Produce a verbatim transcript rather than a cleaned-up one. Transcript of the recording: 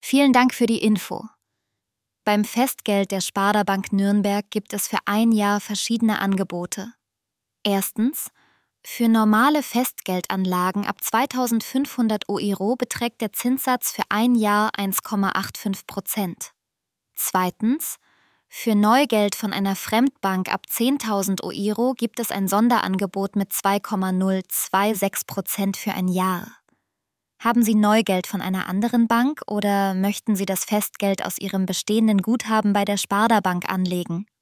Vielen Dank für die Info. Beim Festgeld der Sparda Bank Nürnberg gibt es für ein Jahr verschiedene Angebote. Erstens: Für normale Festgeldanlagen ab zweitausendfünfhundert Euro beträgt der Zinssatz für ein Jahr eins Komma fünfundachtzig Prozent. Zweitens: Für Neugeld von einer Fremdbank ab zehntausend Euro gibt es ein Sonderangebot mit zwei Komma null sechsundzwanzig Prozent für ein Jahr. Haben Sie Neugeld von einer anderen Bank oder möchten Sie das Festgeld aus Ihrem bestehenden Guthaben bei der Sparda Bank anlegen?